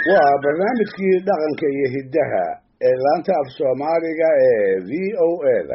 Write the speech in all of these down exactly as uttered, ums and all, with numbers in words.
waa barnaamijkii dhaqanka iyo hiddaha ee laanta af Soomaaliga ee V O A-da.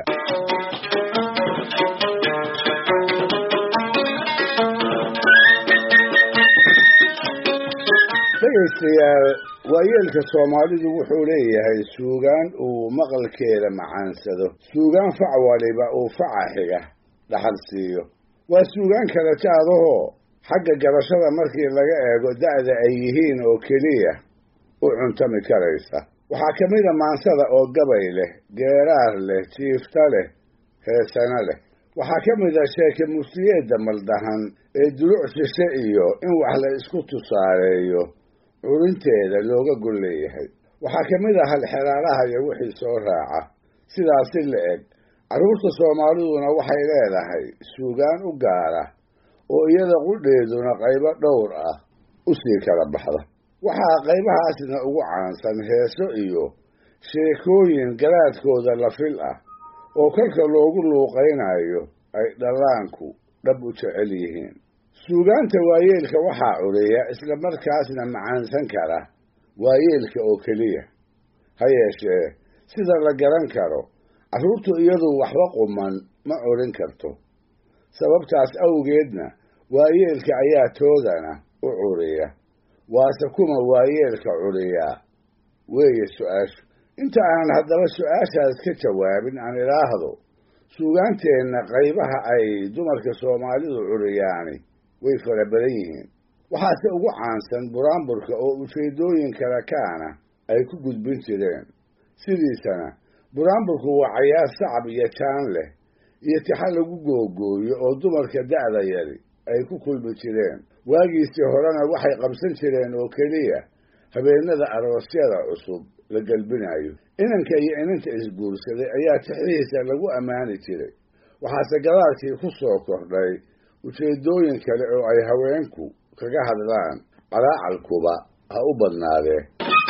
dhegaystayaal, waayeelka Soomaalidu wuxuu leeyahay suugaan uu maqalkeeda macaansado, suugaan fac waliba uu faca xiga dhaxal siiyo. waa suugaan kala jaadahoo xagga garashada markii laga eego da'da ay yihiin oo keliya u cuntami karaysa. waxaa ka mid a maansada oo gabay leh, geeraar leh, jiifta leh, heesana leh. waxaa ka mid a sheeke muftiyeedda maldahan ee duluc shishe iyo in wax la isku tusaaleeyo curinteeda looga gol leeyahay. waxaa ka mid a halxeraalaha iyo wixii soo raaca. sidaasi la eg carruurta Soomaaliduna waxay leedahay suugaan u gaara oo iyada qudheeduna qaybo dhowr ah u sii kala baxda. waxaa qaybahaasna ugu caansan heeso iyo sheekooyin garaadkooda la fil ah oo kolka loogu luuqaynayo ay dhallaanku dhab u jecel yihiin. suugaanta waayeelka waxaa curiya isla markaasna macaansan kara waayeelka oo keliya. ha yeeshee sida la garan karo, carruurtu iyadu waxba quman ma curin karto. sababtaas awgeedna waayeelka ayaa toodana u curiya. waase kuma waayeelka curiyaa weeye su-aashu. inta aan haddaba su-aashaas ka jawaabin aan idhaahdo, suugaanteenna qaybaha ay dumarka Soomaalidu curiyaani way fara badan yihiin. waxaase ugu caansan buraanburka oo ujeeddooyin kale kaana ay ku gudbin jireen. sidiisana buraanburku waa cayaar sacab iyo jaan leh iyo tixa lagu googooyo oo dumarka da'da yari ay ku kulmi jireen. waagiisii horena waxay qabsan jireen oo keliya habeenada aroosyada cusub la galbinayo. inanka iyo inanta isguursaday ayaa tixihiisa lagu ammaani jiray. waxaase gadaalkii ku soo kordhay ujeeddooyin kale oo ay haweenku kaga hadlaan, calaacalkuba ha u badnaadee.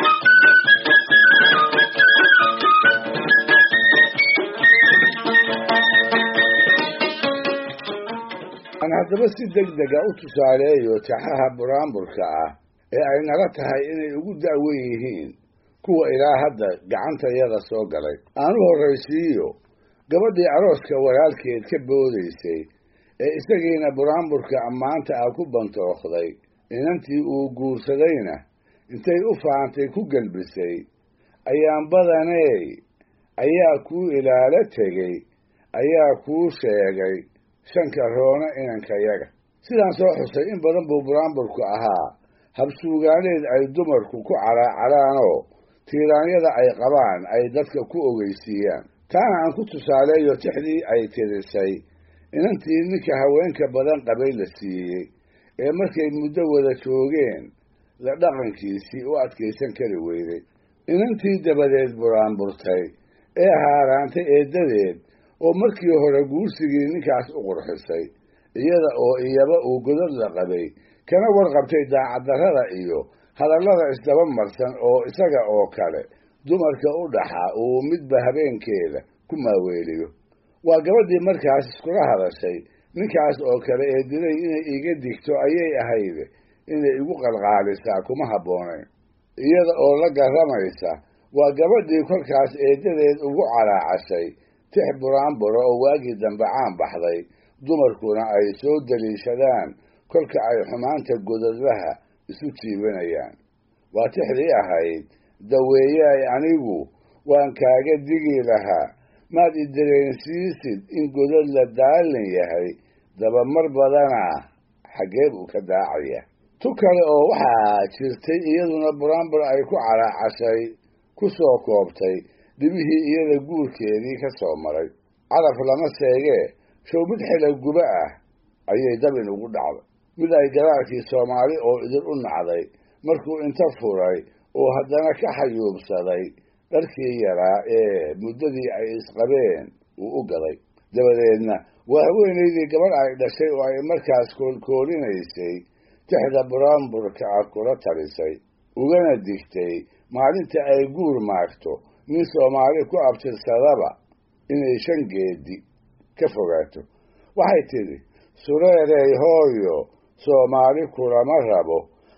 aan haddaba si deg dega u tusaaleeyo taxaha buraanburka ah ee ay nala tahay inay ugu da'wen yihiin kuwa ilaa hadda gacantayada soo galay. aan u horraysiiyo gabadhii arooska walaalkeed ka boodaysay ee isagiina buraanburka ammaanta ah ku bantookday, inantii uu guursadayna intay u faantay ku gelbisay, ayaan badaney ayaa kuu ilaalo tegey, ayaa kuu sheegay shanka roona inankayaga. sidaan soo xusay in badan buu buraanburku ahaa habsuugaaneed ay dumarku ku calaacalaanoo tiiraanyada ay qabaan ay dadka ku ogeysiiyaan. taana aan ku tusaaleeyo tixdii ay tirisay inantii ninka haweenka badan qabay la siiyey ee markay muddo wada joogeen la dhaqankiisii u adkaysan kari weyday. inantii dabadeed buraanburtay ee haaraantay eeddadeed oo markii hore guursigii ninkaas u qurxisay, iyada oo iyaba uu godad la qabay, kana warqabtay daacaddarrada iyo hadallada isdaba marsan oo isaga oo kale dumarka u dhaxa uu midba habeenkeeda ku maaweeliyo. waa gabadhii markaas iskula hadashay ninkaas oo kale ee diray inay iga digto ayay ahayde inay igu qalqaalisaa kuma habboonayn. iyada oo la garramaysa waa gabadhii kolkaas eeddadeed ugu calaacashay tix buraanburo oo waagii dambe caan baxday, dumarkuna ay soo daliishadaan kolka ay xumaanta godadlaha isu jiibanayaan. waa tixdii ahayd: daweeyay anigu waan kaaga digi lahaa, maad i dareensiisid in godad la daalin yahay, dabamar badanaa xaggee buu ka daacaya. tu kale oo waxaa jirtay iyaduna buraanbur ay ku calaacashay ku soo koobtay dhibihii iyada guurkeedii ka soo maray. caraf lama seegee show mid xila guba ah ayay dabin ugu dhacday. mid ay gadaalkii Soomaali oo idin u nacday markuu inta furay oo haddana ka xayuubsaday dharkii yaraa ee muddadii ay isqabeen uu u gaday. dabadeedna waa haweenaydii gabadh ay dhashay oo ay markaas koolkoolinaysay tixda buraanburka ah kula talisay, ugana digtay maalinta ay guur maagto nin Soomaali ku abtirsadaba inay shan geedi ka fogaato. waxay tidhi: sureerey hooyo Soomaali kulama rabo,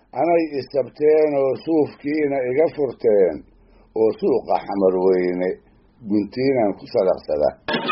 anay istabteen oo suufkiina iga furteen oo suuqa xamar weyne guntiinan ku salaqsada.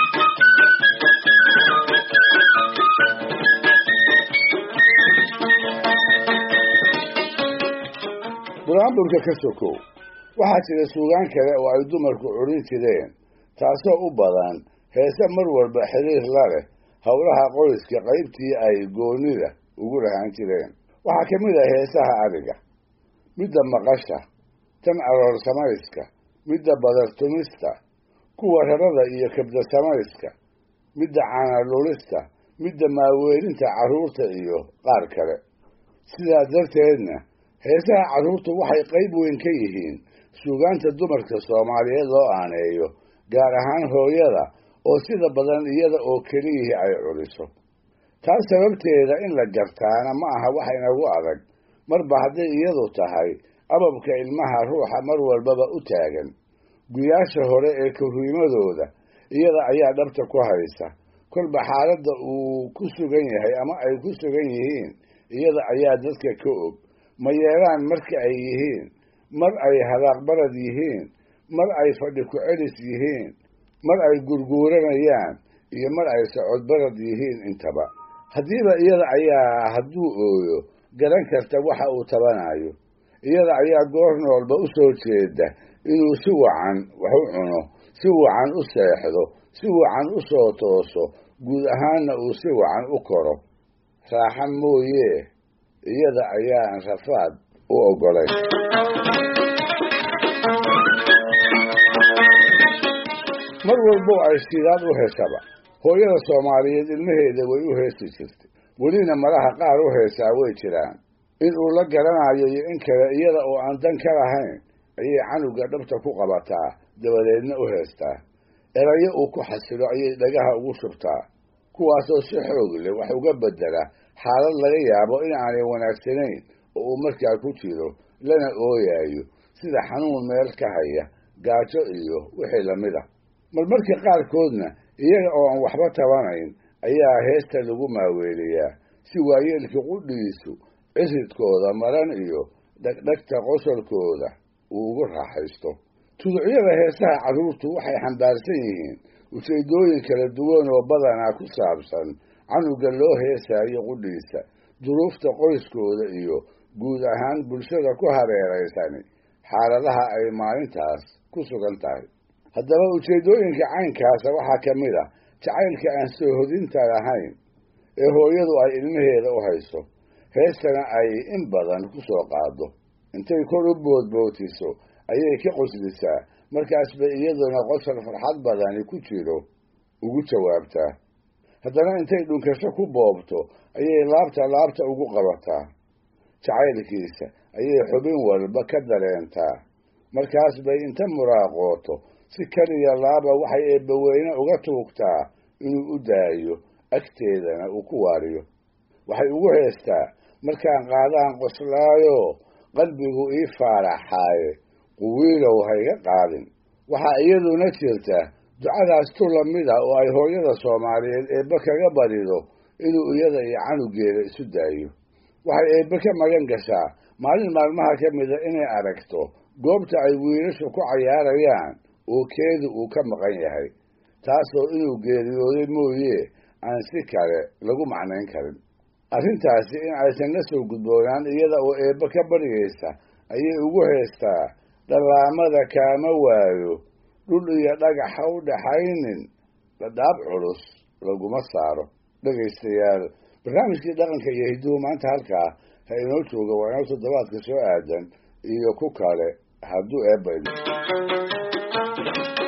buraanburka ka sokow waxaa jira suugaan kale oo ay dumarku curin jireen, taasoo u badan heese mar walba xiriir la leh howlaha qoyska qaybtii ay goonida ugu lahaan jireen. waxaa ka mid ah heesaha ariga, midda maqasha, tan aroor samayska, midda badar tumista, kuwa rarada iyo kabda samayska, midda caana lulista, midda maaweelinta carruurta iyo qaar kale. sidaa darteedna heesaha carruurtu waxay qayb weyn ka yihiin suugaanta dumarka Soomaaliyeed loo aaneeyo, gaar ahaan hooyada oo sida badan iyada oo keliyihii ay curiso. taas sababteeda in la gartaana ma aha wax inagu adag, marba hadday iyadu tahay ababka ilmaha ruuxa mar walbaba u taagan. guyaasha hore ee korriimadooda iyada ayaa dhabta ku haysa, kolba xaaladda uu ku sugan yahay ama ay ku sugan yihiin iyada ayaa dadka ka og. ma yeelaan marka ay yihiin, mar ay hadaaqbarad yihiin, mar ay fadhi ku celis yihiin, mar ay gurguuranayaan iyo mar ay socodbarad yihiin intaba. haddiiba iyada ayaa hadduu ooyo garan karta waxa uu tabanayo, iyada ayaa goor noolba u soo jeeda inuu si wacan wax u cuno, si wacan u seexdo, si wacan u soo tooso, guud ahaanna uu si wacan u koro. raaxa mooye iyada ayaan rafaad u oggolayn. mar walbo ay sidaad u heshaba hooyada Soomaaliyeed ilmaheeda way u heesi jirtay, welina malaha qaar u heesaa way jiraan. in uu la garanayo iyo in kale iyada oo aan dan ka lahayn ayay canuga dhabta ku qabataa, dabadeedna u heestaa. erayo uu ku xasilo ayay dhagaha ugu shubtaa, kuwaasoo si xoog leh wax uga bedela xaalad laga yaabo in aanay wanaagsanayn oo uu markaa ku jiro, lana ooyayo sida xanuun meel ka haya, gaajo iyo wixii lamid ah. marmarka qaarkoodna iyaga oo aan waxba tabanayn ayaa heesta lagu maaweeliyaa, si waayeelka qudhiisu ciridkooda maran iyo dhagdhagta qosolkooda uu ugu raaxaysto. tuducyada heesaha carruurtu waxay xambaarsan yihiin ujeedooyin kala duwan oo badanaa ku saabsan canuga loo heesaayo qudhiisa, duruufta qoyskooda iyo guud ahaan bulshada ku hareeraysani xaaladaha ay maalintaas ku sugan tahay. haddaba ujeeddooyinka caynkaasa waxaa ka mid ah jacaylka aan soo hodinta lahayn ee hooyadu ay ilmaheeda u hayso. heestana ay in badan ku soo qaado, intay kor u boodbootiso ayay ka qoslisaa, markaas bay iyaduna qosol farxad badani ku jiro ugu jawaabtaa. haddana intay dhunkasho ku boobto ayay laabta laabta ugu qabataa. jacaylkiisa ayay xubin walba ka dareentaa, markaas bay inta muraaqooto si kaliya laaba waxay eebbaweyne uga tuugtaa inuu u daayo, agteedana uu ku waariyo. waxay ugu heestaa, markaan qaadaan qoslaayo qalbigu ii faaraxaaye, quwiilow hayga qaadin. waxaa iyaduna jirta ducadaas tu lamid ah oo ay hooyada Soomaaliyeed eebbe kaga barido inuu iyada iyo canugeeda isu daayo. waxay eebbe ka magan gashaa maalin maalmaha ka mida inay aragto goobta ay wiilashu ku cayaarayaan oo keedu uu ka maqan yahay, taasoo inuu geeriyooday mooye aan si kale lagu macnayn karin. arrintaasi in aysan la soo gudboonaan iyada oo eebbe ka baryaysa ayay ugu heestaa, dhallaamada kaama waayo, dhul iyo dhagax ha u dhaxaynin, dhadhaab culus laguma saaro. dhegaystayaal, barnaamijkii dhaqanka iyo hidduhu maanta halkaa ha inoo jooga. waa inoo toddobaadka soo aadan iyo ku kale hadduu eebba idin